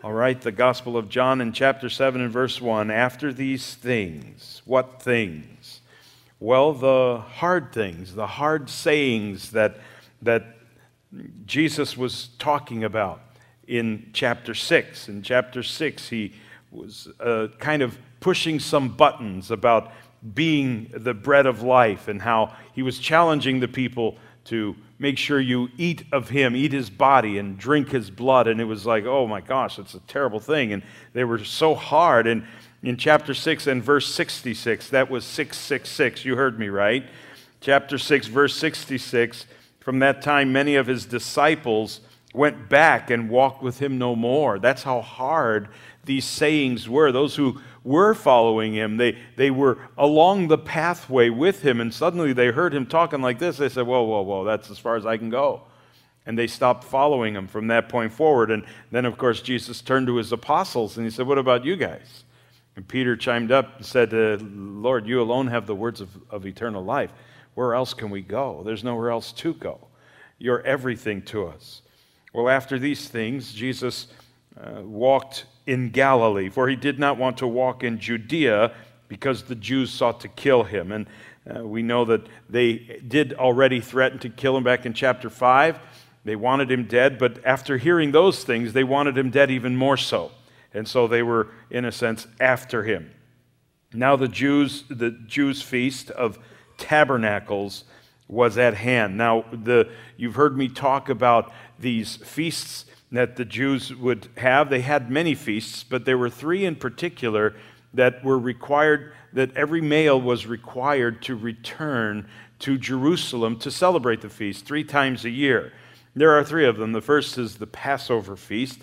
All right, the Gospel of John in chapter 7 and verse 1. After these things, what things? Well, the hard things, the hard sayings that Jesus was talking about in chapter 6. In chapter 6, he was kind of pushing some buttons about being the bread of life and how he was challenging the people to make sure you eat of him, eat his body and drink his blood. And it was like, oh my gosh, it's a terrible thing. And they were so hard. And in chapter 6 and verse 66, that was 666, you heard me right. Chapter 6, verse 66, from that time many of his disciples went back and walked with him no more. That's how hard these sayings were. Those who were following him, they were along the pathway with him, and suddenly they heard him talking like this. They said, whoa, that's as far as I can go. And they stopped following him from that point forward. And then, of course, Jesus turned to his apostles, and he said, what about you guys? And Peter chimed up and said, Lord, you alone have the words of eternal life. Where else can we go? There's nowhere else to go. You're everything to us. Well, after these things, Jesus walked in Galilee, for he did not want to walk in Judea because the Jews sought to kill him. And we know that they did already threaten to kill him back in chapter 5. They wanted him dead, but after hearing those things, they wanted him dead even more so. And so they were, in a sense, after him. Now the Jews' feast of tabernacles was at hand. Now, you've heard me talk about these feasts that the Jews would have. They had many feasts, but there were three in particular that were required, that every male was required to return to Jerusalem to celebrate the feast 3 times a year. There are 3 of them. The first is the Passover feast.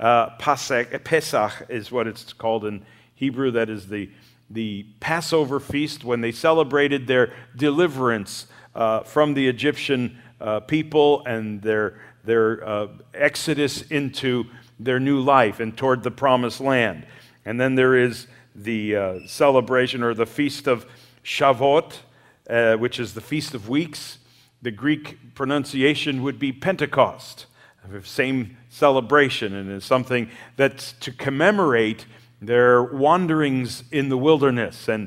Pesach is what it's called in Hebrew. That is the Passover feast when they celebrated their deliverance from the Egyptian people and their exodus into their new life and toward the promised land. And then there is the celebration or the Feast of Shavuot, which is the Feast of Weeks. The Greek pronunciation would be Pentecost, same celebration, and it's something that's to commemorate their wanderings in the wilderness and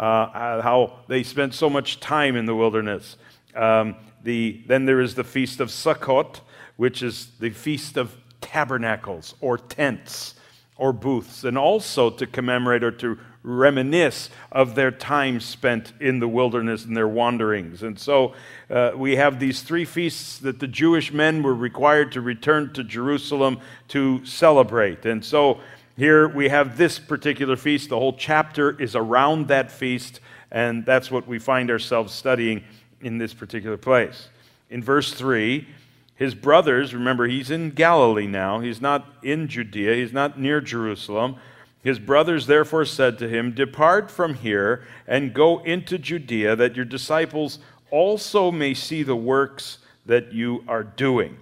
how they spent so much time in the wilderness. Then there is the Feast of Sukkot, which is the Feast of Tabernacles or tents or booths, and also to commemorate or to reminisce of their time spent in the wilderness and their wanderings. And so we have these 3 feasts that the Jewish men were required to return to Jerusalem to celebrate. And so here we have this particular feast. The whole chapter is around that feast, and that's what we find ourselves studying in this particular place. In verse 3, his brothers, remember he's in Galilee now, he's not in Judea, he's not near Jerusalem. His brothers therefore said to him, depart from here and go into Judea, that your disciples also may see the works that you are doing.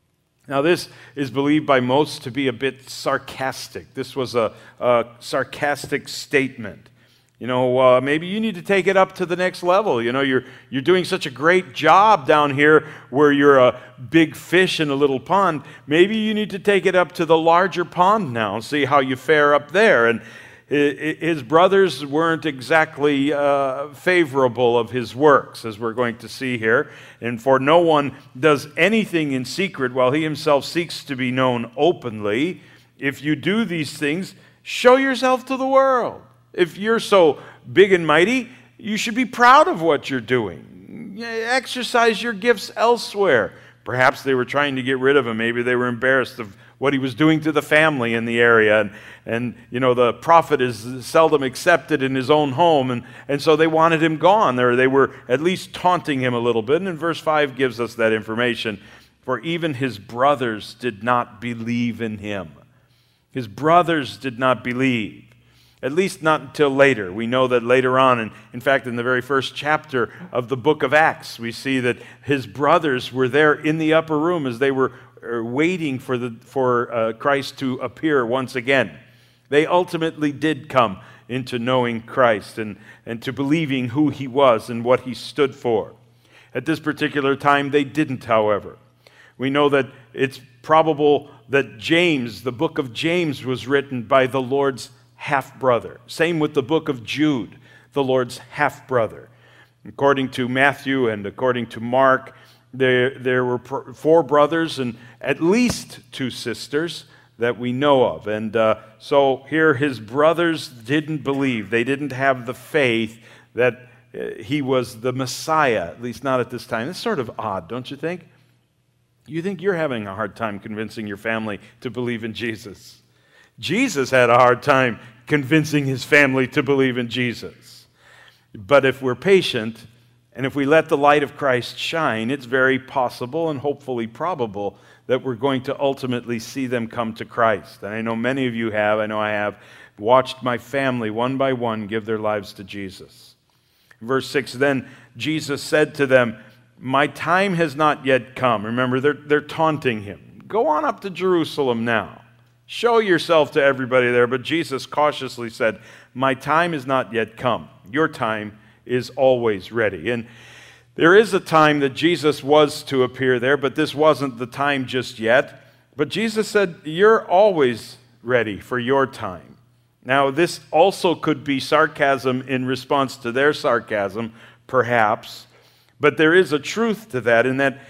Now this is believed by most to be a bit sarcastic. This was a sarcastic statement. Maybe you need to take it up to the next level. You're doing such a great job down here where you're a big fish in a little pond. Maybe you need to take it up to the larger pond now and see how you fare up there. And his brothers weren't exactly favorable of his works, as we're going to see here. And for no one does anything in secret while he himself seeks to be known openly. If you do these things, show yourself to the world. If you're so big and mighty, you should be proud of what you're doing. Exercise your gifts elsewhere. Perhaps they were trying to get rid of him. Maybe they were embarrassed of what he was doing to the family in the area. And the prophet is seldom accepted in his own home. And so they wanted him gone. Or they were at least taunting him a little bit. And verse 5 gives us that information. For even his brothers did not believe in him. His brothers did not believe. At least not until later. We know that later on, and in fact in the very first chapter of the book of Acts, we see that his brothers were there in the upper room as they were waiting for Christ to appear once again. They ultimately did come into knowing Christ and to believing who he was and what he stood for. At this particular time, they didn't, however. We know that it's probable that James, the book of James, was written by the Lord's half-brother. Same with the book of Jude, the Lord's half-brother. According to Matthew and according to Mark, there were 4 brothers and at least 2 sisters that we know of. And so here his brothers didn't believe. They didn't have the faith that he was the Messiah, at least not at this time. It's sort of odd, don't you think? You think you're having a hard time convincing your family to believe in Jesus. Jesus had a hard time convincing his family to believe in Jesus. But if we're patient, and if we let the light of Christ shine, it's very possible and hopefully probable that we're going to ultimately see them come to Christ. And I know many of you have, I know I have, watched my family one by one give their lives to Jesus. Verse 6, then Jesus said to them, my time has not yet come. Remember, they're taunting him. Go on up to Jerusalem now. Show yourself to everybody there. But Jesus cautiously said, my time is not yet come. Your time is always ready. And there is a time that Jesus was to appear there, but this wasn't the time just yet. But Jesus said, you're always ready for your time. Now, this also could be sarcasm in response to their sarcasm, perhaps. But there is a truth to that, in that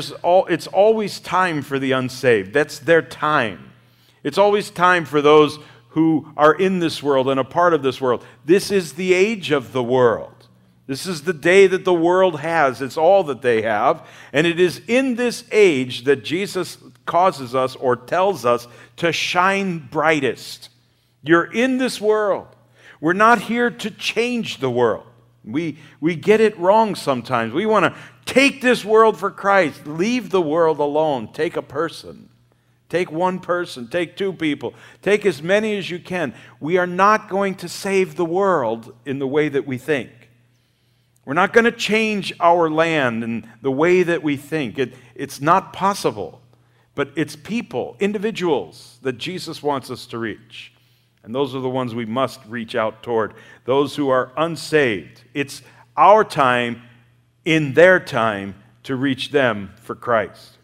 it's always time for the unsaved. That's their time. It's always time for those who are in this world and a part of this world. This is the age of the world. This is the day that the world has. It's all that they have. And it is in this age that Jesus causes us or tells us to shine brightest. You're in this world. We're not here to change the world. We get it wrong sometimes. We want to take this world for Christ. Leave the world alone. Take a person. Take one person. Take 2 people. Take as many as you can. We are not going to save the world in the way that we think. We're not going to change our land and the way that we think. It's not possible. But it's people, individuals, that Jesus wants us to reach. And those are the ones we must reach out toward. Those who are unsaved. It's our time, in their time, to reach them for Christ.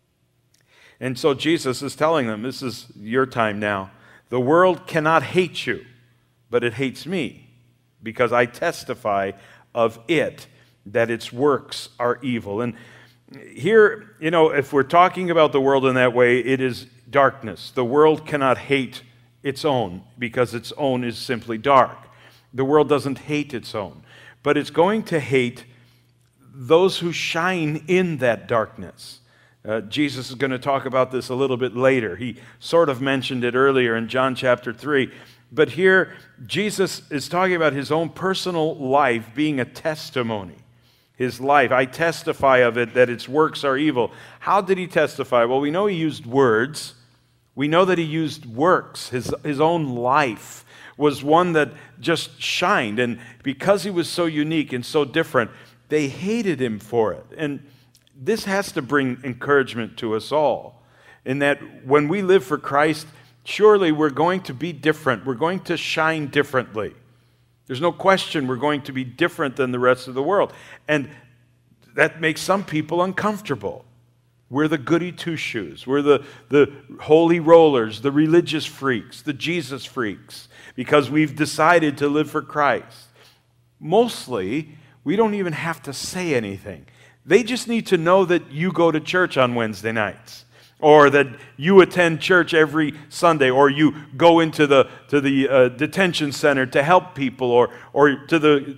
And so Jesus is telling them, this is your time now. The world cannot hate you, but it hates me, because I testify of it, that its works are evil. And here, if we're talking about the world in that way, it is darkness. The world cannot hate its own, because its own is simply dark. The world doesn't hate its own, but it's going to hate those who shine in that darkness. Jesus is going to talk about this a little bit later. He sort of mentioned it earlier in John chapter 3. But here, Jesus is talking about his own personal life being a testimony. His life, I testify of it that its works are evil. How did he testify? Well, we know he used words. We know that he used works. His own life was one that just shined. And because he was so unique and so different, they hated him for it. And this has to bring encouragement to us all, in that when we live for Christ, surely we're going to be different. We're going to shine differently. There's no question we're going to be different than the rest of the world. And that makes some people uncomfortable. We're the goody two-shoes. We're the holy rollers, the religious freaks, the Jesus freaks, because we've decided to live for Christ. Mostly, we don't even have to say anything. They just need to know that you go to church on Wednesday nights, or that you attend church every Sunday, or you go into the detention center to help people, or to the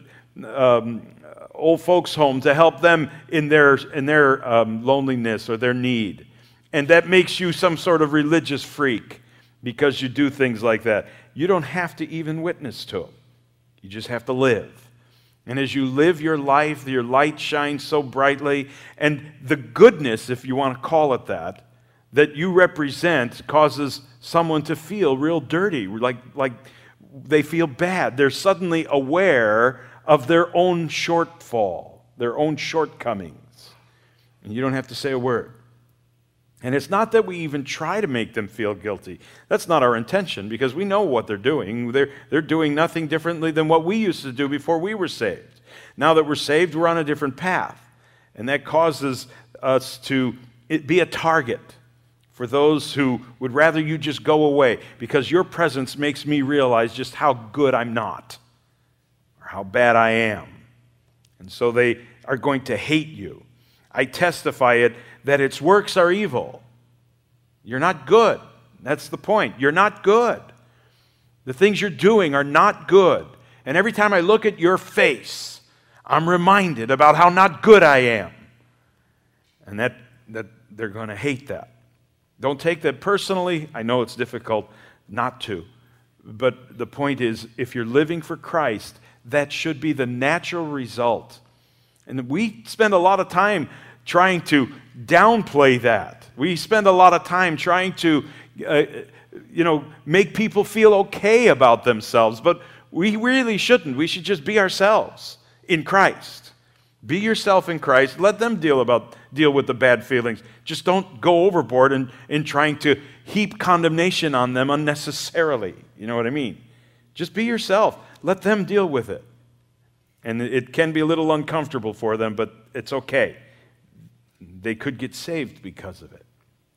old folks' home to help them in their loneliness or their need. And that makes you some sort of religious freak because you do things like that. You don't have to even witness to them. You just have to live. And as you live your life, your light shines so brightly, and the goodness, if you want to call it that you represent causes someone to feel real dirty, like they feel bad. They're suddenly aware of their own shortfall, their own shortcomings. And you don't have to say a word. And it's not that we even try to make them feel guilty. That's not our intention, because we know what they're doing. They're doing nothing differently than what we used to do before we were saved. Now that we're saved, we're on a different path. And that causes us to be a target for those who would rather you just go away because your presence makes me realize just how good I'm not or how bad I am. And so they are going to hate you. I testify it that its works are evil. You're not good. That's the point. You're not good. The things you're doing are not good. And every time I look at your face, I'm reminded about how not good I am. And that they're going to hate that. Don't take that personally. I know it's difficult not to. But the point is, if you're living for Christ, that should be the natural result. And we spend a lot of time trying to downplay that. We spend a lot of time trying to, make people feel okay about themselves. But we really shouldn't. We should just be ourselves in Christ. Be yourself in Christ. Let them deal with the bad feelings. Just don't go overboard in trying to heap condemnation on them unnecessarily. You know what I mean? Just be yourself. Let them deal with it. And it can be a little uncomfortable for them, but it's okay. They could get saved because of it.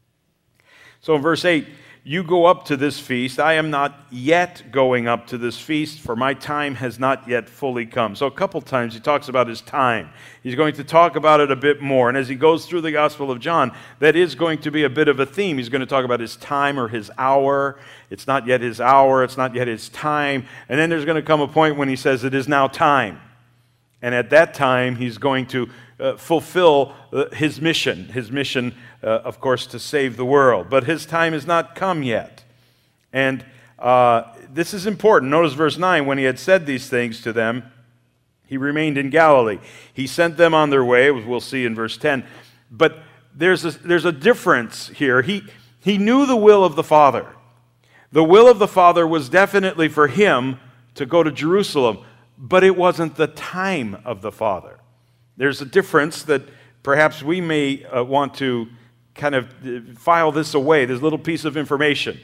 So in verse 8, you go up to this feast. I am not yet going up to this feast, for my time has not yet fully come. So a couple times he talks about his time. He's going to talk about it a bit more. And as he goes through the Gospel of John, that is going to be a bit of a theme. He's going to talk about his time or his hour. It's not yet his hour. It's not yet his time. And then there's going to come a point when he says it is now time. And at that time, he's going to fulfill his mission. His mission, of course, to save the world. But his time has not come yet. And this is important. Notice verse 9. When he had said these things to them, he remained in Galilee. He sent them on their way, as we'll see in verse 10. But there's a difference here. He knew the will of the Father. The will of the Father was definitely for him to go to Jerusalem. But it wasn't the time of the Father. There's a difference that perhaps we may want to kind of file this away, this little piece of information.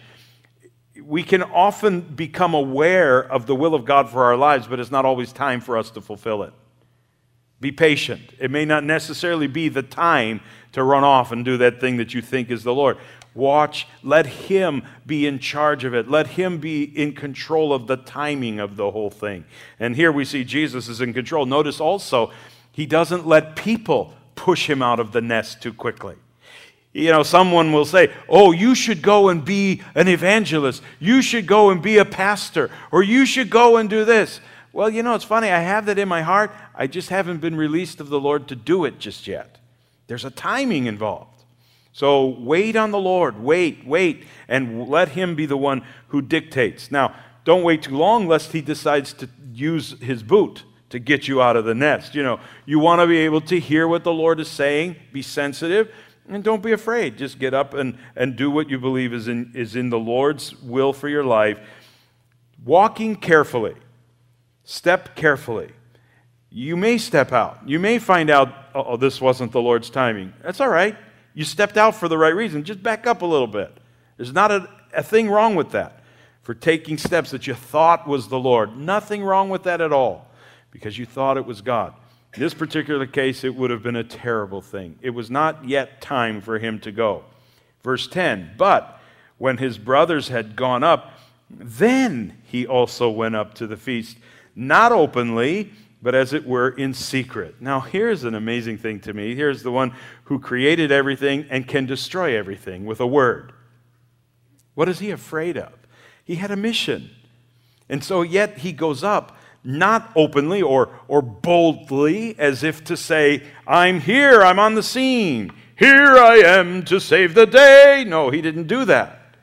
We can often become aware of the will of God for our lives, but it's not always time for us to fulfill it. Be patient. It may not necessarily be the time to run off and do that thing that you think is the Lord. Watch, let Him be in charge of it. Let Him be in control of the timing of the whole thing. And here we see Jesus is in control. Notice also, He doesn't let people push Him out of the nest too quickly. Someone will say, oh, you should go and be an evangelist. You should go and be a pastor. Or you should go and do this. Well, it's funny. I have that in my heart. I just haven't been released of the Lord to do it just yet. There's a timing involved. So wait on the Lord, wait, and let Him be the one who dictates. Now, don't wait too long lest He decides to use His boot to get you out of the nest. You want to be able to hear what the Lord is saying, be sensitive, and don't be afraid. Just get up and do what you believe is in the Lord's will for your life. Walking carefully, step carefully. You may step out. You may find out, oh, this wasn't the Lord's timing. That's all right. You stepped out for the right reason. Just back up a little bit. There's not a thing wrong with that. For taking steps that you thought was the Lord. Nothing wrong with that at all. Because you thought it was God. In this particular case, it would have been a terrible thing. It was not yet time for him to go. Verse 10, but when his brothers had gone up, then he also went up to the feast. Not openly, but as it were in secret. Now here's an amazing thing to me. Here's the one who created everything and can destroy everything with a word. What is he afraid of? He had a mission. And so yet he goes up, not openly or boldly, as if to say, I'm here, I'm on the scene. Here I am to save the day. No, he didn't do that.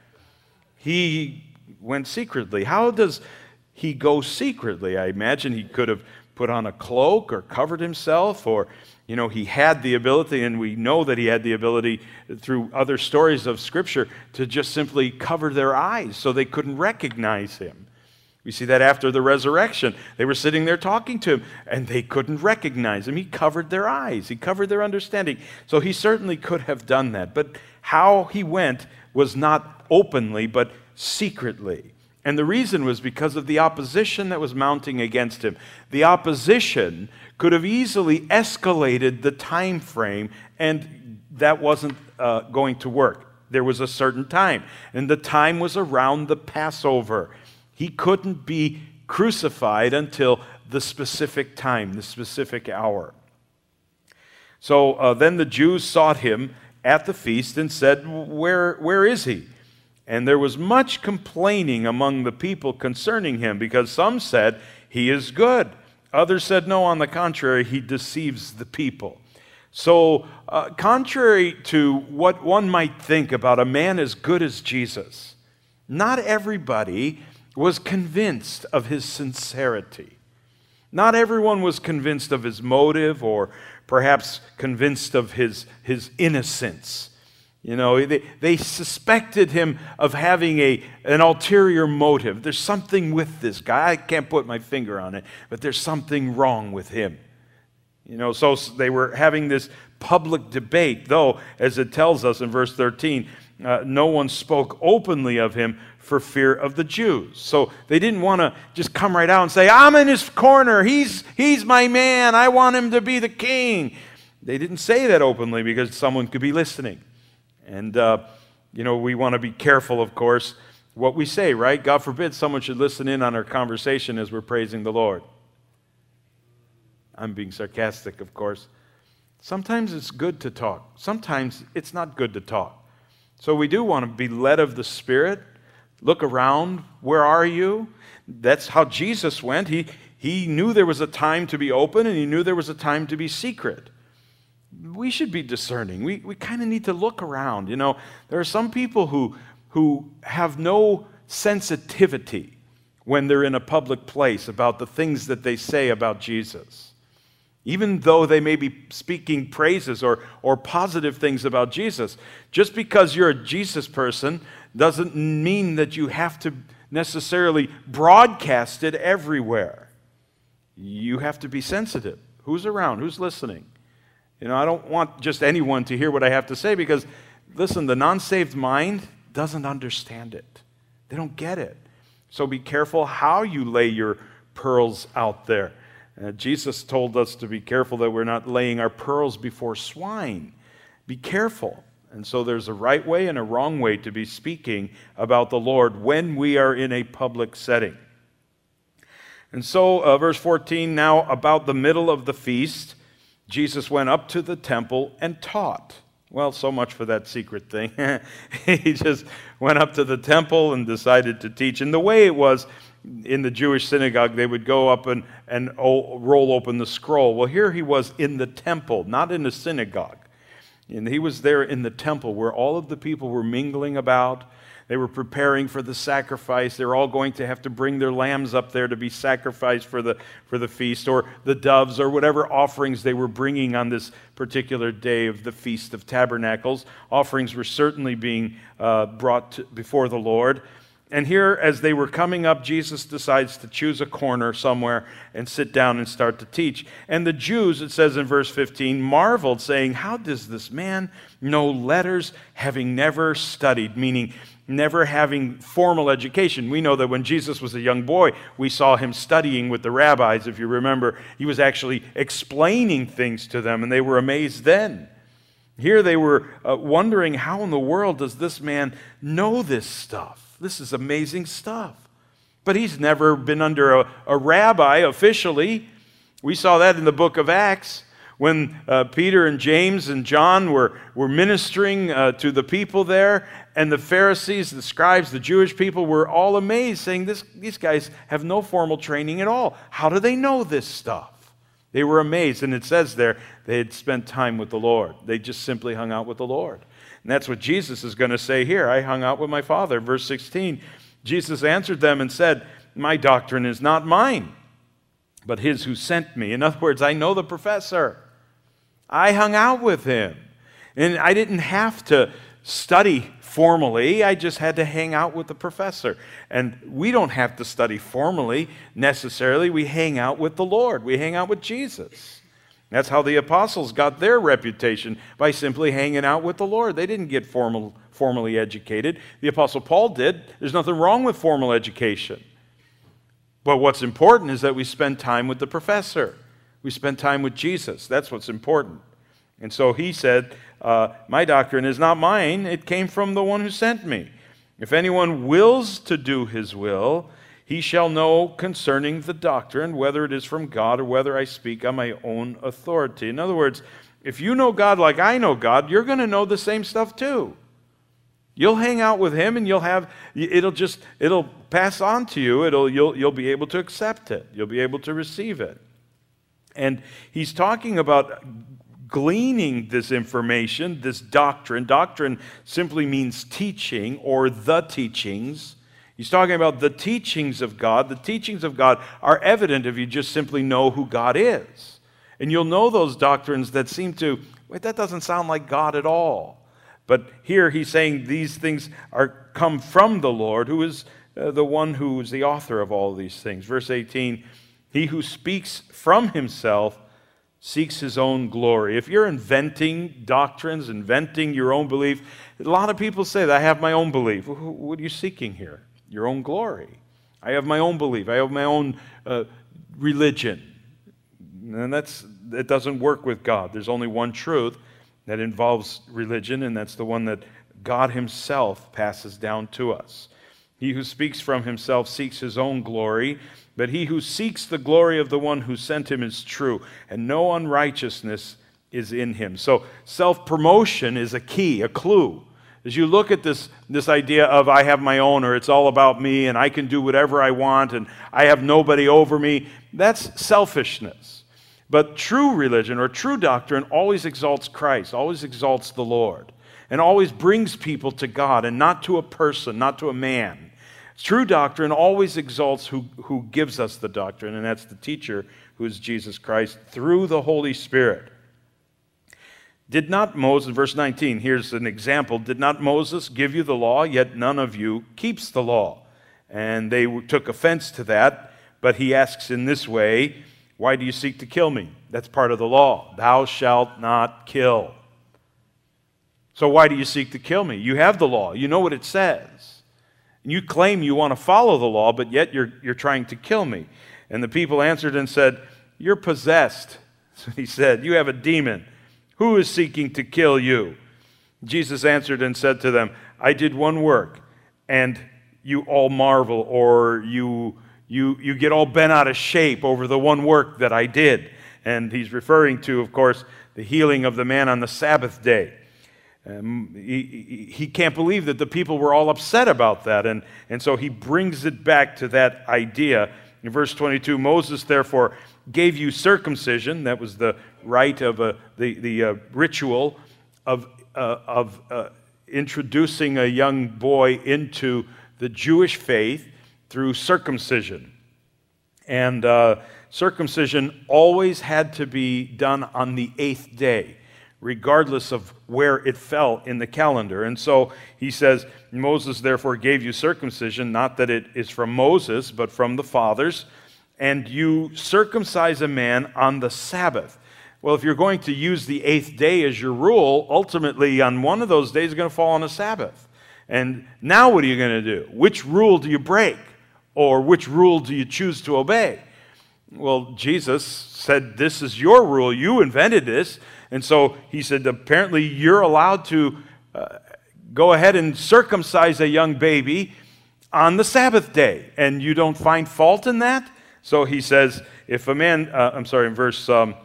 He went secretly. How does he go secretly? I imagine he could have put on a cloak or covered himself, or he had the ability, and we know that he had the ability through other stories of Scripture to just simply cover their eyes so they couldn't recognize him. We see that after the resurrection. They were sitting there talking to him, and they couldn't recognize him. He covered their eyes. He covered their understanding. So he certainly could have done that. But how he went was not openly, but secretly. And the reason was because of the opposition that was mounting against him. The opposition could have easily escalated the time frame and that wasn't going to work. There was a certain time, and the time was around the Passover. He couldn't be crucified until the specific time, the specific hour. So then the Jews sought him at the feast and said, where is he? And there was much complaining among the people concerning him, because some said, he is good. Others said, no, on the contrary, he deceives the people. So contrary to what one might think about a man as good as Jesus, not everybody was convinced of his sincerity. Not everyone was convinced of his motive, or perhaps convinced of his innocence. You know, they suspected him of having an ulterior motive. There's something with this guy. I can't put my finger on it, but there's something wrong with him. You know, so they were having this public debate, though, as it tells us in verse 13, no one spoke openly of him for fear of the Jews. So they didn't want to just come right out and say, I'm in his corner. He's my man. I want him to be the king. They didn't say that openly because someone could be listening. And, you know, we want to be careful, of course, what we say, right? God forbid someone should listen in on our conversation as we're praising the Lord. I'm being sarcastic, of course. Sometimes it's good to talk. Sometimes it's not good to talk. So we do want to be led of the Spirit. Look around. Where are you? That's how Jesus went. He knew there was a time to be open, and he knew there was a time to be secret. We should be discerning. We kind of need to look around. You know, there are some people who have no sensitivity when they're in a public place about the things that they say about Jesus. Even though they may be speaking praises or positive things about Jesus. Just because you're a Jesus person doesn't mean that you have to necessarily broadcast it everywhere. You have to be sensitive. Who's around? Who's listening? You know, I don't want just anyone to hear what I have to say because, listen, the non-saved mind doesn't understand it. They don't get it. So be careful how you lay your pearls out there. Jesus told us to be careful that we're not laying our pearls before swine. Be careful. And so there's a right way and a wrong way to be speaking about the Lord when we are in a public setting. And so, verse 14, now about the middle of the feast, Jesus went up to the temple and taught. Well, so much for that secret thing. He just went up to the temple and decided to teach. And the way it was in the Jewish synagogue, they would go up and roll open the scroll. Well, here he was in the temple, not in the synagogue. And he was there in the temple where all of the people were mingling about. They were preparing for the sacrifice. They're all going to have to bring their lambs up there to be sacrificed for the feast, or the doves, or whatever offerings they were bringing on this particular day of the Feast of Tabernacles. Offerings were certainly being brought before the Lord. And here, as they were coming up, Jesus decides to choose a corner somewhere and sit down and start to teach. And the Jews, it says in verse 15, marveled, saying, how does this man know letters, having never studied? Meaning, never having formal education. We know that when Jesus was a young boy, we saw him studying with the rabbis. If you remember, he was actually explaining things to them, and they were amazed then. Here they were wondering, how in the world does this man know this stuff? This is amazing stuff. But he's never been under a rabbi officially. We saw that in the book of Acts when Peter and James and John were ministering to the people there, and the Pharisees, the scribes, the Jewish people were all amazed, saying, these guys have no formal training at all. How do they know this stuff? They were amazed, and it says there they had spent time with the Lord. They just simply hung out with the Lord. And that's what Jesus is going to say here. I hung out with my Father. Verse 16, Jesus answered them and said, my doctrine is not mine, but his who sent me. In other words, I know the professor. I hung out with him. And I didn't have to study formally. I just had to hang out with the professor. And we don't have to study formally necessarily. We hang out with the Lord. We hang out with Jesus. That's how the apostles got their reputation, by simply hanging out with the Lord. They didn't get formally educated. The apostle Paul did. There's nothing wrong with formal education. But what's important is that we spend time with the professor. We spend time with Jesus. That's what's important. And so he said, my doctrine is not mine, it came from the one who sent me. If anyone wills to do his will, he shall know concerning the doctrine, whether it is from God or whether I speak on my own authority. In other words, if you know God like I know God, you're going to know the same stuff too. You'll hang out with him and it'll pass on to you. You'll be able to accept it. You'll be able to receive it. And he's talking about gleaning this information, this doctrine. Doctrine simply means teaching or the teachings. He's talking about the teachings of God. The teachings of God are evident if you just simply know who God is. And you'll know those doctrines that seem to, wait, that doesn't sound like God at all. But here he's saying these things come from the Lord, who is the one who is the author of all of these things. Verse 18, he who speaks from himself seeks his own glory. If you're inventing doctrines, inventing your own belief, a lot of people say that I have my own belief. What are you seeking here? Your own glory. I have my own belief. I have my own religion. And it doesn't work with God. There's only one truth that involves religion, and that's the one that God himself passes down to us. He who speaks from himself seeks his own glory, but he who seeks the glory of the one who sent him is true, and no unrighteousness is in him. So self-promotion is a key, a clue. As you look at this idea of I have my own, or it's all about me, and I can do whatever I want, and I have nobody over me, that's selfishness. But true religion or true doctrine always exalts Christ, always exalts the Lord, and always brings people to God and not to a person, not to a man. True doctrine always exalts who gives us the doctrine, and that's the teacher, who is Jesus Christ, through the Holy Spirit. Did not Moses, verse 19, here's an example, did not Moses give you the law, yet none of you keeps the law? And they took offense to that, but he asks in this way, why do you seek to kill me? That's part of the law. Thou shalt not kill. So why do you seek to kill me? You have the law. You know what it says. And you claim you want to follow the law, but yet you're trying to kill me. And the people answered and said, you're possessed. So he said, you have a demon. Who is seeking to kill you? Jesus answered and said to them, I did one work, and you all marvel, or you get all bent out of shape over the one work that I did. And he's referring to, of course, the healing of the man on the Sabbath day. He can't believe that the people were all upset about that, and so he brings it back to that idea. In verse 22, Moses therefore gave you circumcision, that was the rite of the ritual of introducing a young boy into the Jewish faith through circumcision. And circumcision always had to be done on the 8th day, regardless of where it fell in the calendar. And so he says, Moses therefore gave you circumcision, not that it is from Moses, but from the fathers, and you circumcise a man on the Sabbath. Well, if you're going to use the 8th day as your rule, ultimately on one of those days is going to fall on a Sabbath. And now what are you going to do? Which rule do you break? Or which rule do you choose to obey? Well, Jesus said, this is your rule. You invented this. And so he said, apparently you're allowed to go ahead and circumcise a young baby on the Sabbath day. And you don't find fault in that? So he says, if a man, in verse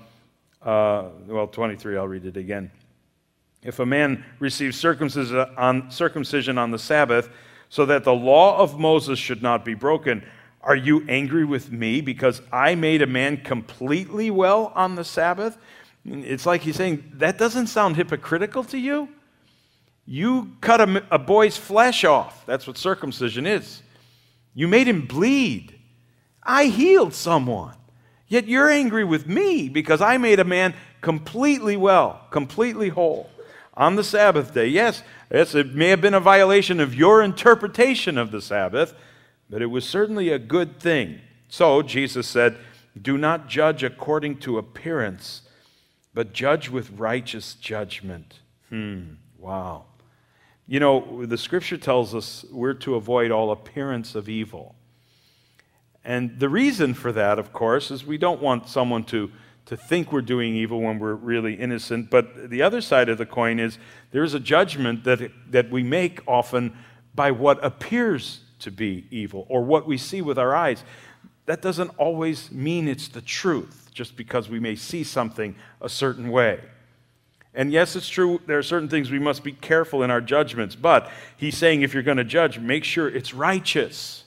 23, I'll read it again. If a man receives circumcision on the Sabbath, so that the law of Moses should not be broken, are you angry with me because I made a man completely well on the Sabbath? It's like he's saying, that doesn't sound hypocritical to you? You cut a boy's flesh off. That's what circumcision is. You made him bleed. I healed someone. Yet you're angry with me because I made a man completely well, completely whole on the Sabbath day. Yes, it may have been a violation of your interpretation of the Sabbath, but it was certainly a good thing. So Jesus said, do not judge according to appearance, but judge with righteous judgment. Wow. You know, the Scripture tells us we're to avoid all appearance of evil. And the reason for that, of course, is we don't want someone to to think we're doing evil when we're really innocent. But the other side of the coin is there's a judgment that we make often by what appears to be evil or what we see with our eyes. That doesn't always mean it's the truth, just because we may see something a certain way. And yes, it's true, there are certain things we must be careful in our judgments, but he's saying if you're going to judge, make sure it's righteous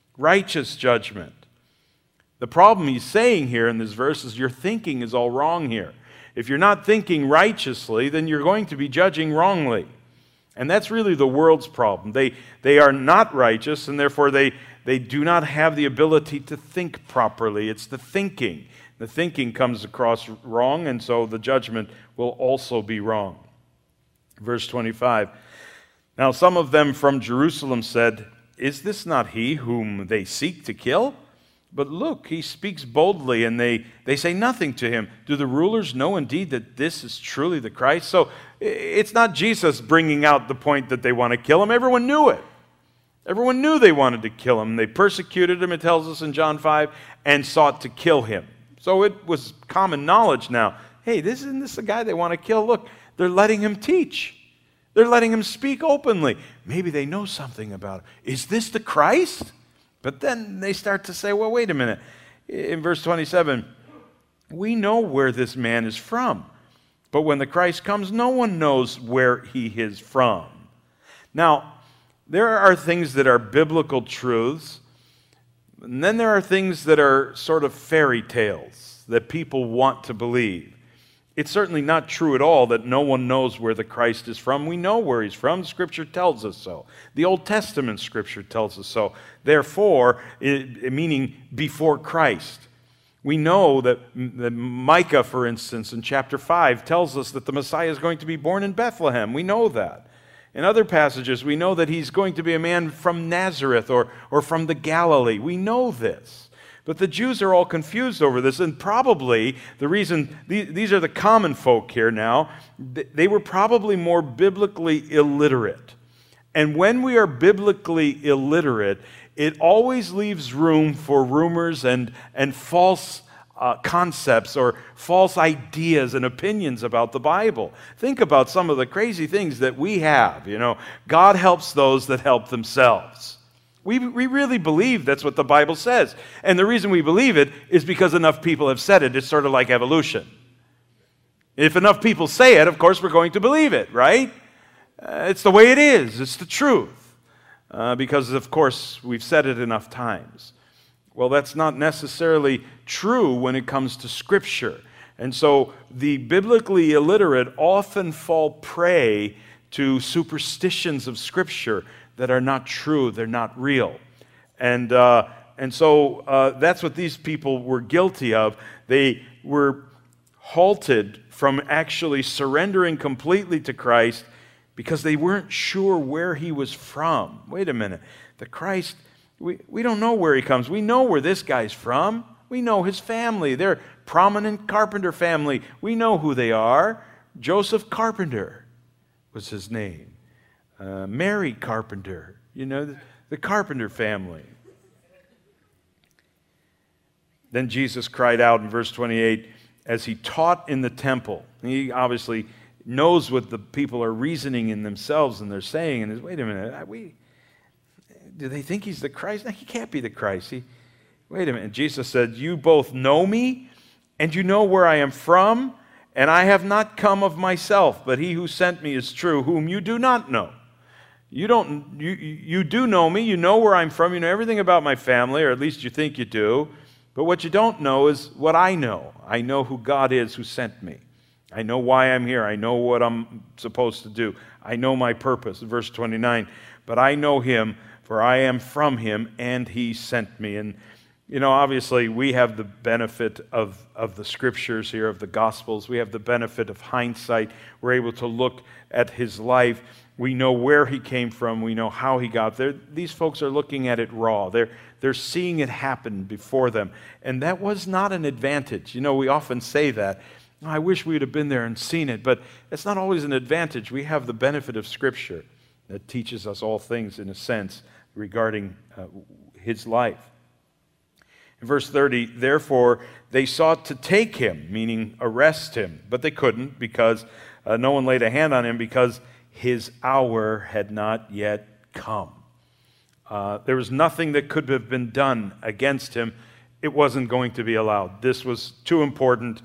judgment. The problem he's saying here in this verse is your thinking is all wrong here. If you're not thinking righteously, then you're going to be judging wrongly. And that's really the world's problem. They are not righteous, and therefore they do not have the ability to think properly. It's the thinking. The thinking comes across wrong, and so the judgment will also be wrong. Verse 25, now some of them from Jerusalem said, is this not he whom they seek to kill? But look, he speaks boldly, and they say nothing to him. Do the rulers know indeed that this is truly the Christ? So it's not Jesus bringing out the point that they want to kill him. Everyone knew it. Everyone knew they wanted to kill him. They persecuted him, it tells us in John 5, and sought to kill him. So it was common knowledge now. Hey, isn't this the guy they want to kill? Look, they're letting him teach. They're letting him speak openly. Maybe they know something about him. Is this the Christ? But then they start to say, well, wait a minute. In verse 27, we know where this man is from. But when the Christ comes, no one knows where he is from. Now, there are things that are biblical truths, and then there are things that are sort of fairy tales that people want to believe. It's certainly not true at all that no one knows where the Christ is from. We know where he's from. Scripture tells us so. The Old Testament Scripture tells us so. Therefore, meaning before Christ. We know that Micah, for instance, in chapter 5, tells us that the Messiah is going to be born in Bethlehem. We know that. In other passages, we know that he's going to be a man from Nazareth or from the Galilee. We know this. But the Jews are all confused over this, and probably the reason, these are the common folk here now, they were probably more biblically illiterate. And when we are biblically illiterate, it always leaves room for rumors and false concepts or false ideas and opinions about the Bible. Think about some of the crazy things that we have. You know, God helps those that help themselves. We really believe that's what the Bible says. And the reason we believe it is because enough people have said it. It's sort of like evolution. If enough people say it, of course we're going to believe it, right? It's the way it is. It's the truth. Because, of course, we've said it enough times. Well, that's not necessarily true when it comes to Scripture. And so the biblically illiterate often fall prey to superstitions of Scripture that are not true, they're not real. And so that's what these people were guilty of. They were halted from actually surrendering completely to Christ because they weren't sure where he was from. Wait a minute. The Christ, we don't know where he comes. We know where this guy's from. We know his family. They're prominent carpenter family. We know who they are. Joseph Carpenter was his name. Mary Carpenter, you know, the Carpenter family. Then Jesus cried out in verse 28 as he taught in the temple. He obviously knows what the people are reasoning in themselves and they're saying, and is, wait a minute, do they think he's the Christ? No, he can't be the Christ. Wait a minute. Jesus said, you both know me, and you know where I am from, and I have not come of myself, but he who sent me is true, whom you do not know. You do know me, you know where I'm from, you know everything about my family, or at least you think you do, but what you don't know is what I know. I know who God is who sent me. I know why I'm here. I know what I'm supposed to do. I know my purpose. Verse 29, but I know him, for I am from him, and he sent me. And, you know, obviously we have the benefit of the Scriptures here, of the Gospels. We have the benefit of hindsight. We're able to look at his life. We know where he came from. We know how he got there. These folks are looking at it raw. They're seeing it happen before them. And that was not an advantage. You know, we often say that. I wish we would have been there and seen it. But it's not always an advantage. We have the benefit of Scripture that teaches us all things, in a sense, regarding his life. In verse 30, therefore they sought to take him, meaning arrest him, but they couldn't because no one laid a hand on him because his hour had not yet come. There was nothing that could have been done against him. It wasn't going to be allowed. This was too important.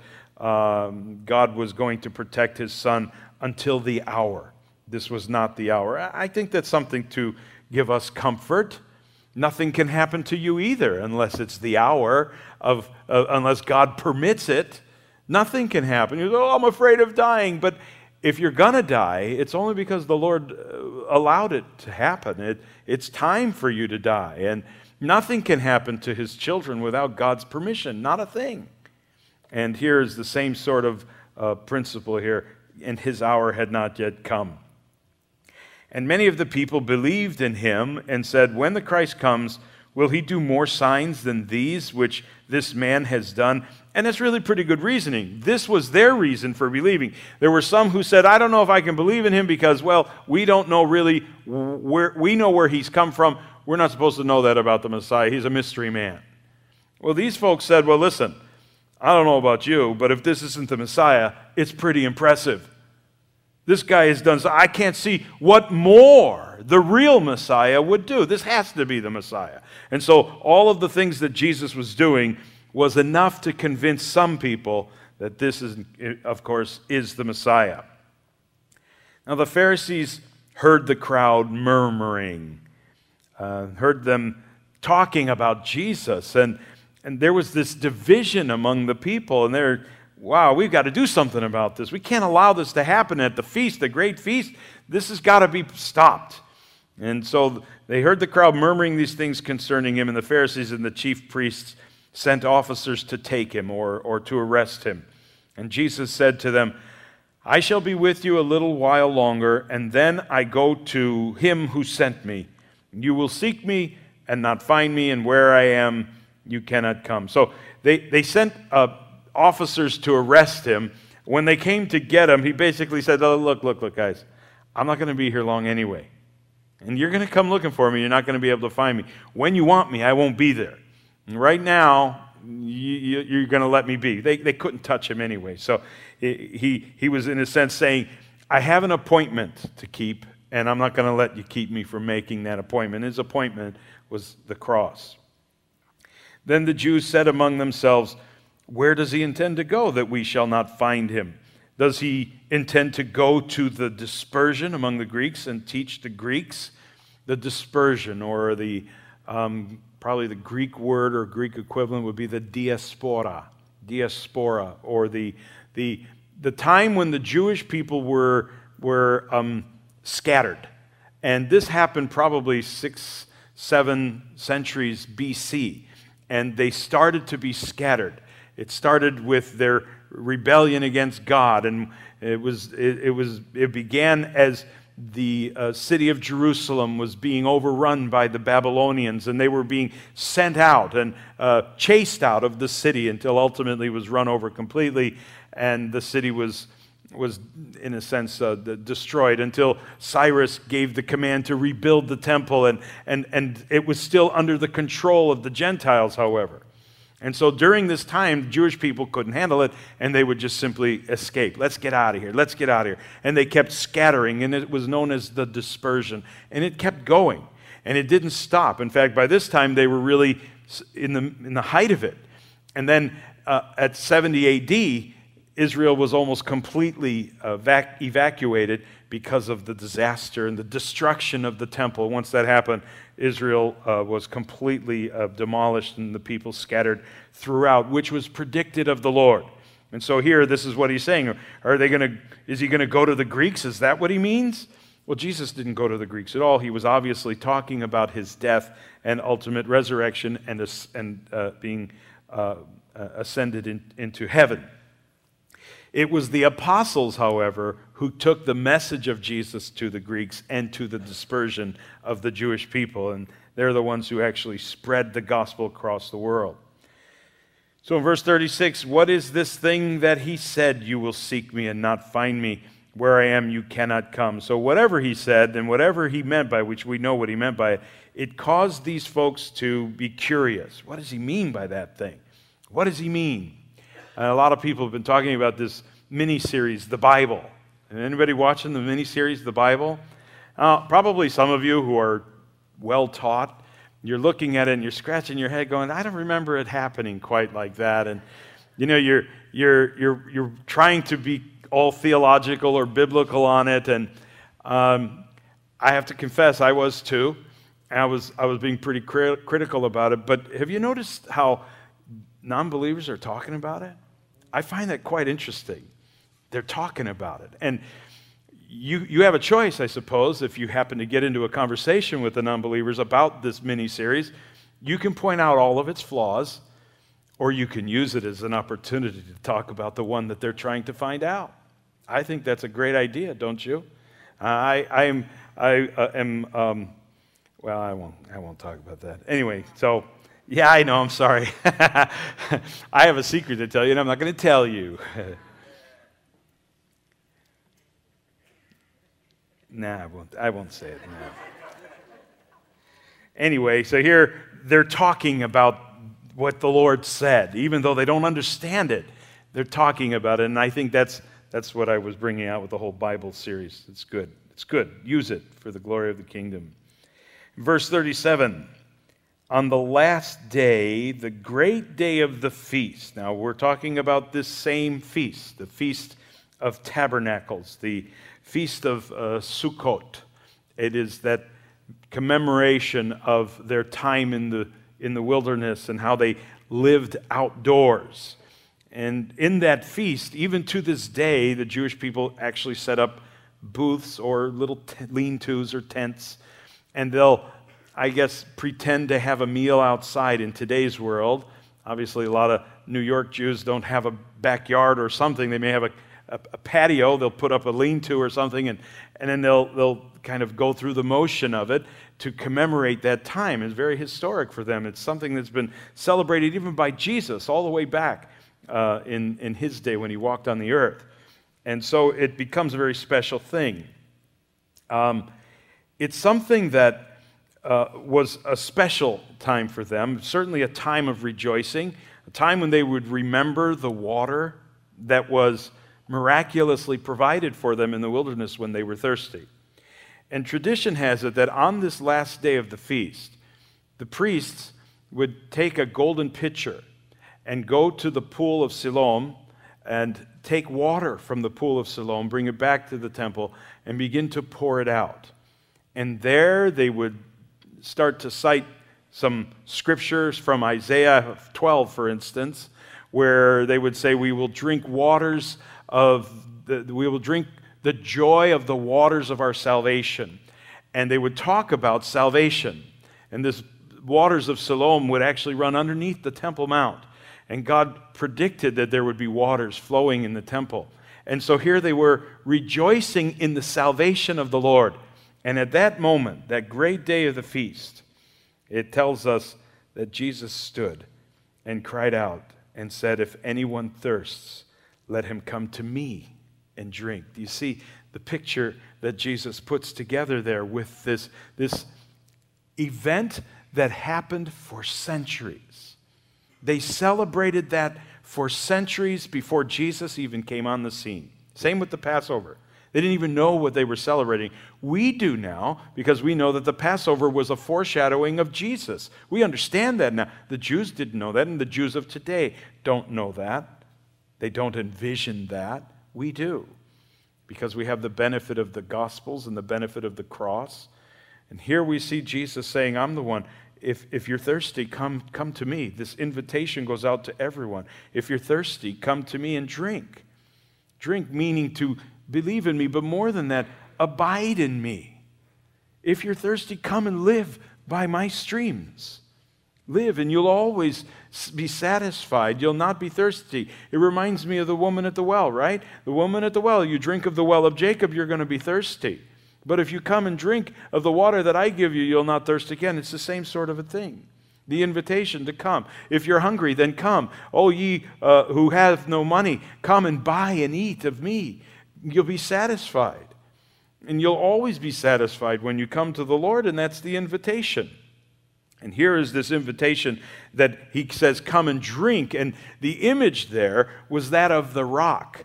God was going to protect his son until the hour. This was not the hour. I think that's something to give us comfort. Nothing can happen to you either unless it's the hour of, unless God permits it. Nothing can happen. You go, oh, I'm afraid of dying. But if you're going to die, it's only because the Lord allowed it to happen. It's time for you to die. And nothing can happen to his children without God's permission. Not a thing. And here's the same sort of principle here. And his hour had not yet come. And many of the people believed in him and said, when the Christ comes, will he do more signs than these which this man has done? And that's really pretty good reasoning. This was their reason for believing. There were some who said, I don't know if I can believe in him because, well, we don't know really we know where he's come from. We're not supposed to know that about the Messiah. He's a mystery man. Well, these folks said, well, listen, I don't know about you, but if this isn't the Messiah, it's pretty impressive. This guy has done so. I can't see what more the real Messiah would do. This has to be the Messiah. And so all of the things that Jesus was doing was enough to convince some people that this is, of course, is the Messiah. Now the Pharisees heard the crowd murmuring, heard them talking about Jesus, and there was this division among the people, and they're, wow, we've got to do something about this. We can't allow this to happen at the feast, the great feast. This has got to be stopped. And so they heard the crowd murmuring these things concerning him, and the Pharisees and the chief priests sent officers to take him or to arrest him. And Jesus said to them, I shall be with you a little while longer, and then I go to him who sent me. You will seek me and not find me, and where I am, you cannot come. So they sent officers to arrest him. When they came to get him, he basically said, oh, look, guys, I'm not going to be here long anyway. And you're going to come looking for me. You're not going to be able to find me. When you want me, I won't be there. And right now, you're going to let me be. They couldn't touch him anyway. So he was, in a sense, saying, I have an appointment to keep, and I'm not going to let you keep me from making that appointment. His appointment was the cross. Then the Jews said among themselves, where does he intend to go that we shall not find him? Does he intend to go to the dispersion among the Greeks and teach the Greeks? The dispersion, or the probably the Greek word or Greek equivalent would be the diaspora, or the time when the Jewish people were scattered. And this happened probably 6-7 centuries BC, and they started to be scattered. It started with their rebellion against God, and it began as the city of Jerusalem was being overrun by the Babylonians, and they were being sent out and chased out of the city until ultimately it was run over completely, and the city was in a sense destroyed until Cyrus gave the command to rebuild the temple, and it was still under the control of the Gentiles, however. And so during this time, Jewish people couldn't handle it, and they would just simply escape. Let's get out of here. Let's get out of here. And they kept scattering, and it was known as the dispersion. And it kept going, and it didn't stop. In fact, by this time, they were really in the height of it. And then at 70 A.D., Israel was almost completely evacuated because of the disaster and the destruction of the temple. Once that happened, Israel was completely demolished and the people scattered throughout, which was predicted of the Lord. And so here, this is what he's saying. Is he going to go to the Greeks? Is that what he means? Well, Jesus didn't go to the Greeks at all. He was obviously talking about his death and ultimate resurrection and being ascended into heaven. It was the apostles, however, who took the message of Jesus to the Greeks and to the dispersion of the Jewish people, and they're the ones who actually spread the gospel across the world. So in verse 36, what is this thing that he said, you will seek me and not find me? Where I am, you cannot come. So whatever he said and whatever he meant by, which we know what he meant by it, it caused these folks to be curious. What does he mean by that thing? What does he mean? And a lot of people have been talking about this mini-series, The Bible. And anybody watching the mini-series, The Bible? Probably some of you who are well taught, you're looking at it and you're scratching your head going, I don't remember it happening quite like that. And you know, you're trying to be all theological or biblical on it, and I have to confess, I was too. I was being pretty critical about it. But have you noticed how non-believers are talking about it? I find that quite interesting. They're talking about it, and you have a choice, I suppose, if you happen to get into a conversation with the non-believers about this mini-series. You can point out all of its flaws, or you can use it as an opportunity to talk about the one that they're trying to find out. I think that's a great idea, don't you? Well, I won't talk about that. Anyway, so yeah, I know. I'm sorry. I have a secret to tell you, and I'm not going to tell you. Nah, I won't say it. No. Anyway, so here they're talking about what the Lord said, even though they don't understand it. They're talking about it, and I think that's what I was bringing out with the whole Bible series. It's good. It's good. Use it for the glory of the kingdom. Verse 37, on the last day, the great day of the feast. Now, we're talking about this same feast, the Feast of Tabernacles, the Feast of Sukkot. It is that commemoration of their time in the wilderness and how they lived outdoors. And in that feast, even to this day, the Jewish people actually set up booths or little lean-tos or tents, and they'll, I guess, pretend to have a meal outside in today's world. Obviously, a lot of New York Jews don't have a backyard or something. They may have a patio. They'll put up a lean-to or something, and then they'll kind of go through the motion of it to commemorate that time. It's very historic for them. It's something that's been celebrated even by Jesus all the way back in his day when he walked on the earth. And so it becomes a very special thing. It's something that was a special time for them, certainly a time of rejoicing, a time when they would remember the water that was miraculously provided for them in the wilderness when they were thirsty. And tradition has it that on this last day of the feast, the priests would take a golden pitcher and go to the pool of Siloam and take water from the pool of Siloam, bring it back to the temple, and begin to pour it out. And there they would start to cite some scriptures from Isaiah 12, for instance, where they would say, we will drink the joy of the waters of our salvation. And they would talk about salvation. And this waters of Siloam would actually run underneath the Temple Mount. And God predicted that there would be waters flowing in the temple. And so here they were rejoicing in the salvation of the Lord. And at that moment, that great day of the feast, it tells us that Jesus stood and cried out and said, if anyone thirsts, let him come to me and drink. Do you see the picture that Jesus puts together there with this event that happened for centuries? They celebrated that for centuries before Jesus even came on the scene. Same with the Passover. They didn't even know what they were celebrating. We do now because we know that the Passover was a foreshadowing of Jesus. We understand that now. The Jews didn't know that, and the Jews of today don't know that. They don't envision that. We do, because we have the benefit of the Gospels and the benefit of the cross. And here we see Jesus saying, I'm the one. If you're thirsty, come to me. This invitation goes out to everyone. If you're thirsty, come to me and drink. Drink meaning to believe in me, but more than that, abide in me. If you're thirsty, come and live by my streams. Live, and you'll always be satisfied. You'll not be thirsty. It reminds me of the woman at the well, right? The woman at the well, you drink of the well of Jacob, you're going to be thirsty. But if you come and drink of the water that I give you, you'll not thirst again. It's the same sort of a thing. The invitation to come. If you're hungry, then come. O ye who have no money, come and buy and eat of me. you'll be satisfied. And you'll always be satisfied when you come to the Lord, and that's the invitation. And here is this invitation that he says, come and drink. And the image there was that of the rock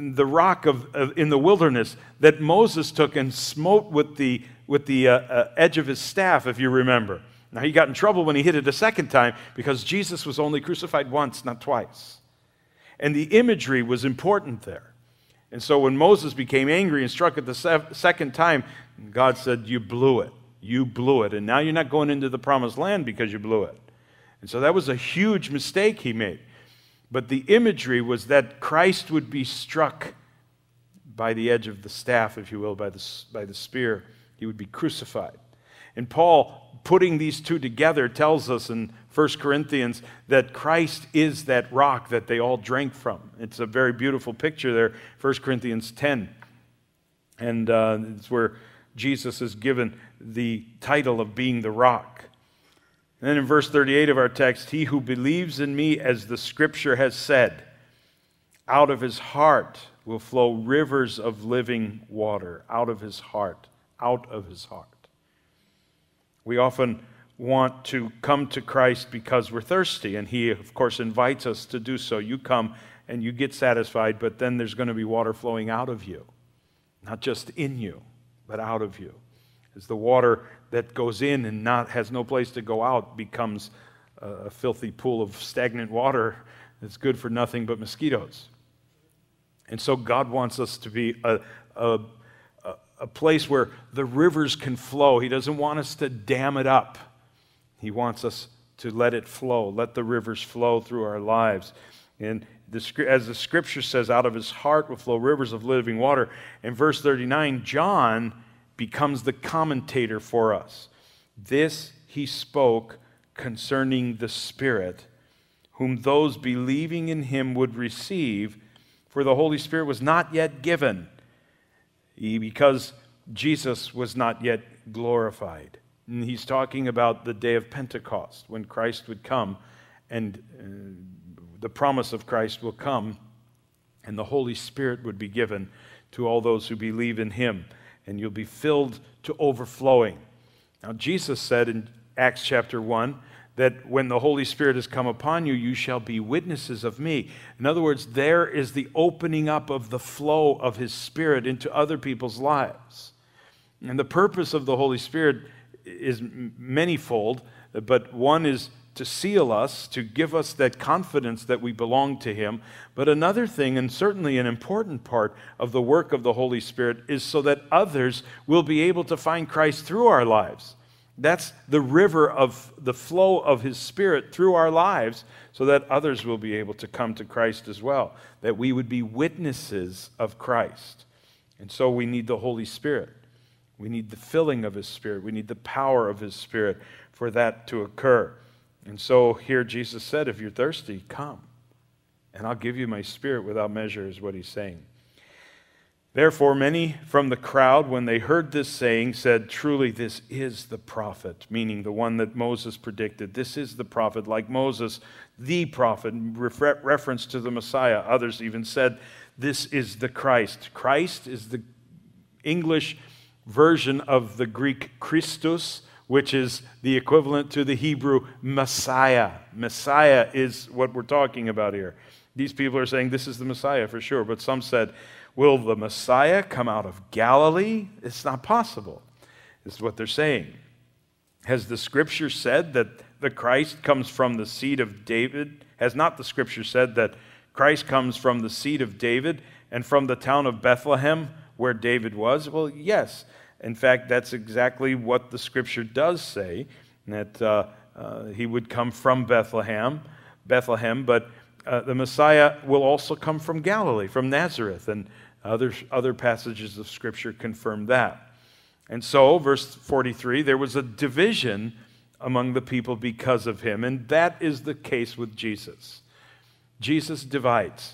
in the wilderness that Moses took and smote with the edge of his staff, if you remember. Now, he got in trouble when he hit it a second time because Jesus was only crucified once, not twice. And the imagery was important there. And so when Moses became angry and struck it the second time, God said, you blew it. You blew it. And now you're not going into the promised land because you blew it. And so that was a huge mistake he made. But the imagery was that Christ would be struck by the edge of the staff, if you will, by the spear. He would be crucified. And Paul, putting these two together, tells us in 1 Corinthians that Christ is that rock that they all drank from. It's a very beautiful picture there, 1 Corinthians 10. And it's where Jesus is given the title of being the rock. And then in verse 38 of our text, he who believes in me, as the scripture has said, out of his heart will flow rivers of living water. Out of his heart. Out of his heart. We often want to come to Christ because we're thirsty, and he, of course, invites us to do so. You come and you get satisfied, but then there's going to be water flowing out of you. Not just in you, but out of you. As the water that goes in and has no place to go out becomes a filthy pool of stagnant water that's good for nothing but mosquitoes. And so God wants us to be a place where the rivers can flow. He doesn't want us to dam it up. He wants us to let it flow, let the rivers flow through our lives. And as the scripture says, out of his heart will flow rivers of living water. In verse 39, John becomes the commentator for us. This he spoke concerning the Spirit, whom those believing in him would receive, for the Holy Spirit was not yet given, because Jesus was not yet glorified. And he's talking about the day of Pentecost, when Christ would come, and the promise of Christ will come, and the Holy Spirit would be given to all those who believe in him, and you'll be filled to overflowing. Now, Jesus said in Acts chapter 1 that when the Holy Spirit has come upon you, you shall be witnesses of me. In other words, there is the opening up of the flow of his Spirit into other people's lives. And the purpose of the Holy Spirit is manifold, but one is to seal us, to give us that confidence that we belong to him. But another thing, and certainly an important part of the work of the Holy Spirit, is so that others will be able to find Christ through our lives. That's the river of the flow of his Spirit through our lives, so that others will be able to come to Christ as well, that we would be witnesses of Christ. And so we need the Holy Spirit. We need the filling of his Spirit. We need the power of his Spirit for that to occur. And so here Jesus said, if you're thirsty, come, and I'll give you my Spirit without measure, is what he's saying. Therefore, many from the crowd, when they heard this saying, said, truly, this is the prophet, meaning the one that Moses predicted. This is the prophet, like Moses, the prophet, reference to the Messiah. Others even said, this is the Christ. Christ is the English version of the Greek Christus, which is the equivalent to the Hebrew Messiah. Messiah is what we're talking about here. These people are saying this is the Messiah for sure, but some said, will the Messiah come out of Galilee? It's not possible, is what they're saying. Has the Scripture said that the Christ comes from the seed of David? Has not the Scripture said that Christ comes from the seed of David and from the town of Bethlehem where David was? Well, yes. In fact, that's exactly what the Scripture does say, that he would come from Bethlehem, but the Messiah will also come from Galilee, from Nazareth, and other passages of Scripture confirm that. And so, verse 43, there was a division among the people because of him, and that is the case with Jesus. Jesus divides.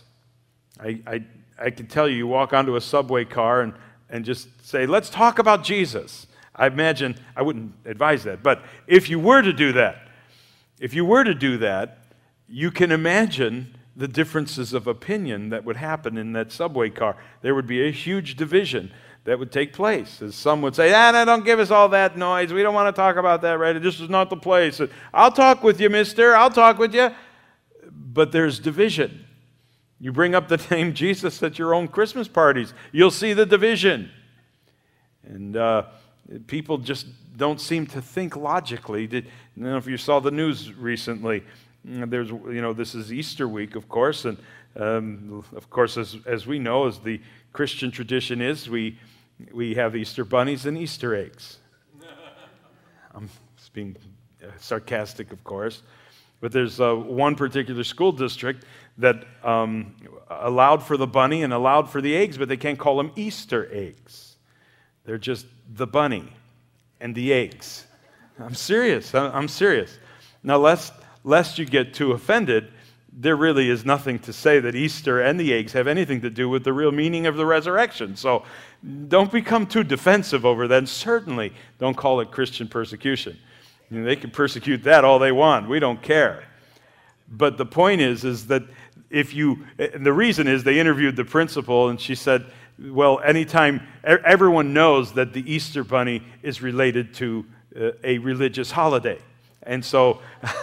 I can tell you, you walk onto a subway car and just say, let's talk about Jesus. I imagine, I wouldn't advise that, but if you were to do that, you can imagine the differences of opinion that would happen in that subway car. There would be a huge division that would take place. As some would say, no, don't give us all that noise. We don't want to talk about that, right? This is not the place. I'll talk with you, mister. I'll talk with you. But there's division. You bring up the name Jesus at your own Christmas parties, you'll see the division. And people just don't seem to think logically. I don't know if you saw the news recently. This is Easter week, of course, and of course, as we know, as the Christian tradition is, we have Easter bunnies and Easter eggs. I'm being sarcastic, of course, but there's one particular school district that allowed for the bunny and allowed for the eggs, but they can't call them Easter eggs. They're just the bunny and the eggs. I'm serious. I'm serious. Now, lest you get too offended, there really is nothing to say that Easter and the eggs have anything to do with the real meaning of the resurrection. So don't become too defensive over that, and certainly don't call it Christian persecution. They can persecute that all they want. We don't care. But the point is that the reason is they interviewed the principal, and she said, well, anytime, everyone knows that the Easter bunny is related to a religious holiday. And so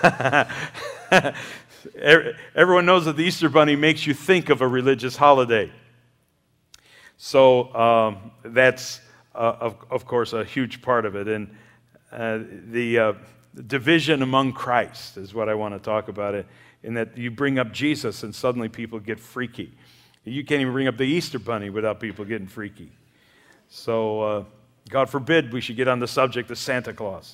everyone knows that the Easter bunny makes you think of a religious holiday. So that's, of course, a huge part of it. And the division among Christ is what I want to talk about, in that you bring up Jesus and suddenly people get freaky. You can't even bring up the Easter bunny without people getting freaky. So God forbid we should get on the subject of Santa Claus.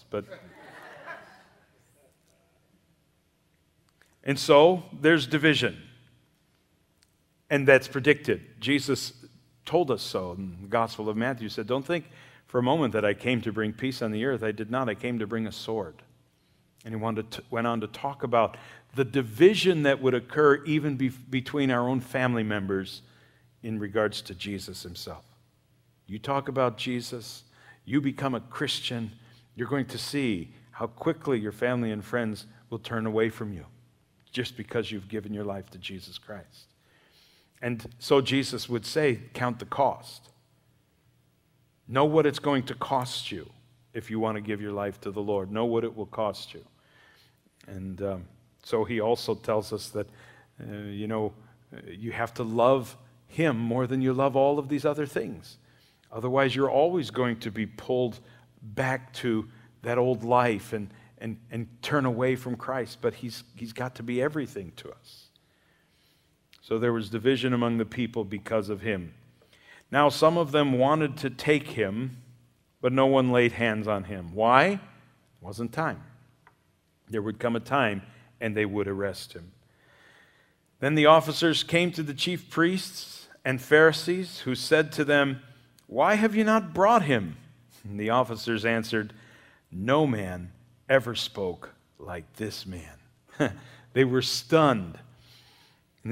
And so there's division. And that's predicted. Jesus told us so in the Gospel of Matthew. He said, don't think for a moment that I came to bring peace on the earth. I did not. I came to bring a sword. And he went on to talk about the division that would occur even between our own family members in regards to Jesus himself. You talk about Jesus, you become a Christian, you're going to see how quickly your family and friends will turn away from you just because you've given your life to Jesus Christ. And so Jesus would say, count the cost. Know what it's going to cost you if you want to give your life to the Lord. Know what it will cost you. And so he also tells us that, you have to love him more than you love all of these other things. Otherwise, you're always going to be pulled back to that old life and turn away from Christ. But he's got to be everything to us. So there was division among the people because of him. Now, some of them wanted to take him, but no one laid hands on him. Why? It wasn't time. There would come a time, and they would arrest him. Then the officers came to the chief priests and Pharisees, who said to them, why have you not brought him? And the officers answered, no man ever spoke like this man. They were stunned. And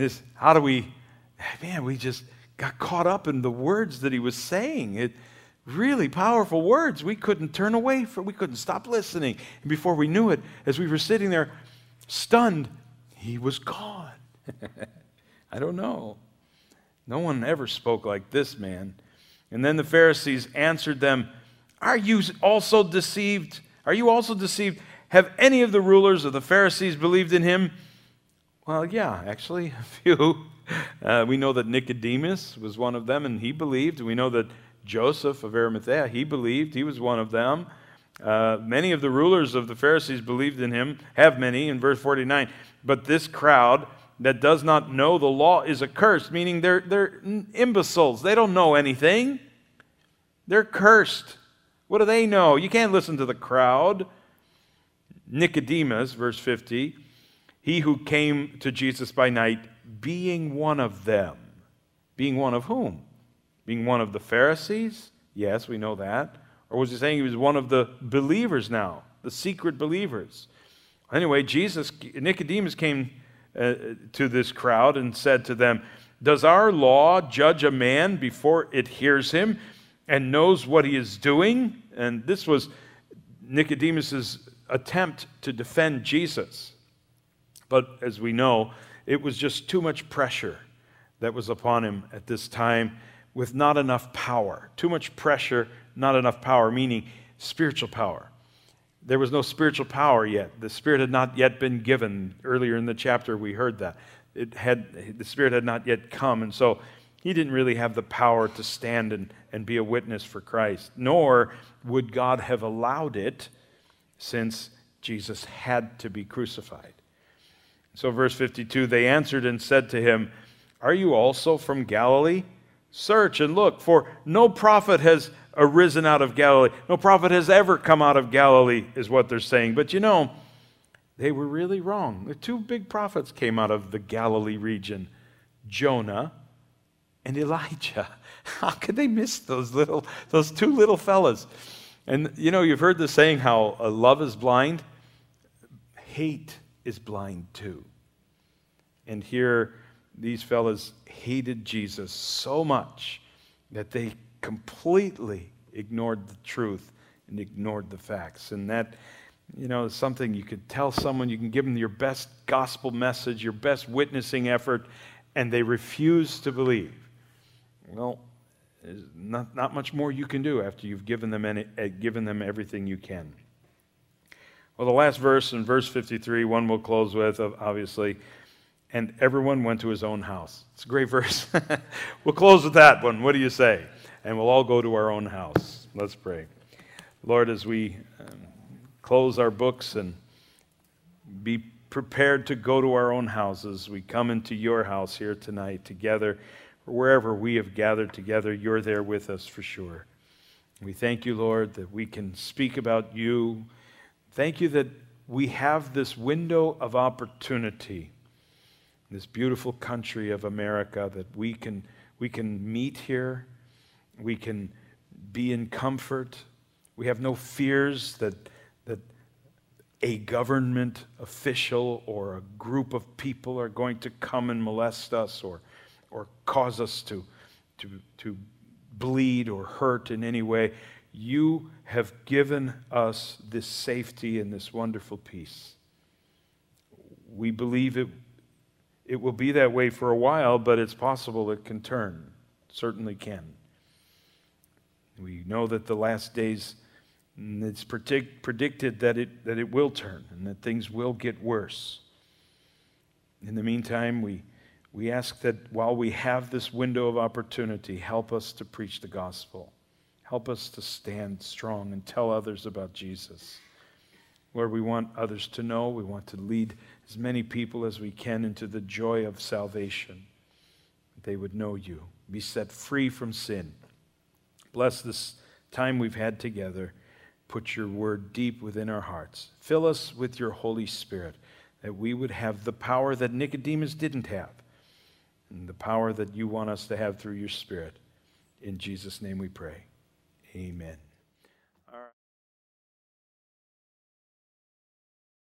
we just got caught up in the words that he was saying. Really powerful words. We couldn't turn away from, we couldn't stop listening. And before we knew it, as we were sitting there stunned, he was gone. I don't know. No one ever spoke like this man. And then the Pharisees answered them, are you also deceived? Have any of the rulers of the Pharisees believed in him? Well, yeah, actually, a few. We know that Nicodemus was one of them, and he believed. We know that Joseph of Arimathea, he believed. He was one of them. Many of the rulers of the Pharisees believed in him, have many, in verse 49. But this crowd that does not know the law is accursed, meaning they're imbeciles. They don't know anything. They're cursed. What do they know? You can't listen to the crowd. Nicodemus, verse 50, he who came to Jesus by night, being one of them. Being one of whom? Being one of the Pharisees? Yes, we know that. Or was he saying he was one of the believers now, the secret believers? Anyway, Nicodemus came to this crowd and said to them, does our law judge a man before it hears him and knows what he is doing? And this was Nicodemus's attempt to defend Jesus. But as we know, it was just too much pressure that was upon him at this time with not enough power. Too much pressure, not enough power, meaning spiritual power. There was no spiritual power yet. The Spirit had not yet been given. Earlier in the chapter, we heard that. The Spirit had not yet come, and so he didn't really have the power to stand and be a witness for Christ, nor would God have allowed it since Jesus had to be crucified. So verse 52, they answered and said to him, "Are you also from Galilee? Search and look, for no prophet has arisen out of Galilee. No prophet has ever come out of Galilee," is what they're saying. But you know, they were really wrong. The two big prophets came out of the Galilee region, Jonah and Elijah. How could they miss those two little fellas? And you know, you've heard the saying how love is blind. Hate is blind too. And here, these fellas hated Jesus so much that they completely ignored the truth and ignored the facts. And that, you know, is something you could tell someone, you can give them your best gospel message, your best witnessing effort, and they refuse to believe. Well, there's not much more you can do after you've given them everything you can. Well, the last verse, in verse 53, one we'll close with, obviously, and everyone went to his own house. It's a great verse. We'll close with that one. What do you say? And we'll all go to our own house. Let's pray. Lord, as we close our books and be prepared to go to our own houses, we come into your house here tonight together. Wherever we have gathered together, you're there with us for sure. We thank you, Lord, that we can speak about you. Thank you that we have this window of opportunity, this beautiful country of America, that we can meet here. We can be in comfort. We have no fears that a government official or a group of people are going to come and molest us or cause us to bleed or hurt in any way. You have given us this safety and this wonderful peace. We believe it will be that way for a while, but it's possible it can turn. It certainly can. We know that the last days, it's predicted that it will turn and that things will get worse. In the meantime, we ask that while we have this window of opportunity, help us to preach the gospel. Help us to stand strong and tell others about Jesus. Lord, we want others to know. We want to lead as many people as we can into the joy of salvation. They would know you, be set free from sin. Bless this time we've had together. Put your word deep within our hearts. Fill us with your Holy Spirit, that we would have the power that Nicodemus didn't have, and the power that you want us to have through your Spirit. In Jesus' name we pray. Amen.